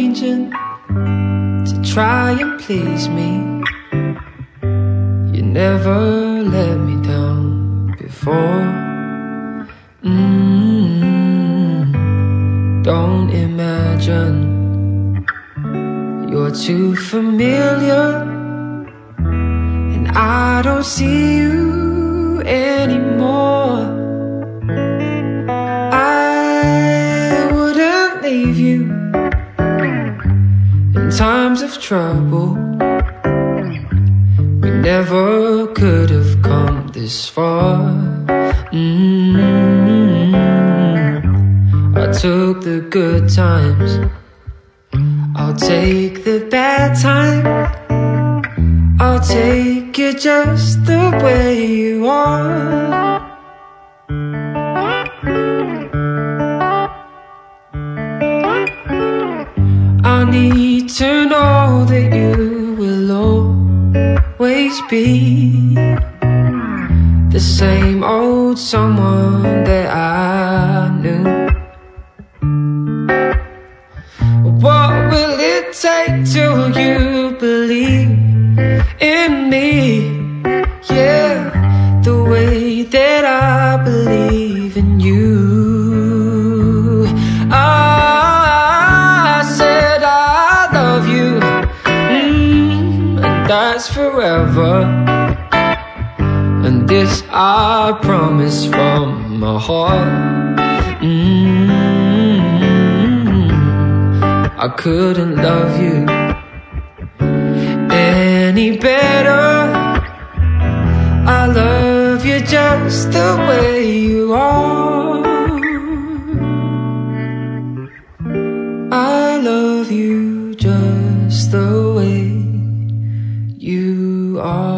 changing to try and please me. You never let me down before. Don't imagine you're too familiar, and I don't see you anymore. I wouldn't leave you in times of trouble. We never could have come this far. I took the good times, I'll take the bad time. I'll take you just the way you are. I need to know that you will always be the same old someone that I knew. What will it take till you believe in me? Yeah, the way that I believe in you. I said I love you, and that's forever. And this I promise from my heart. I couldn't love you any better. I love you just the way you are. I love you just the way you are.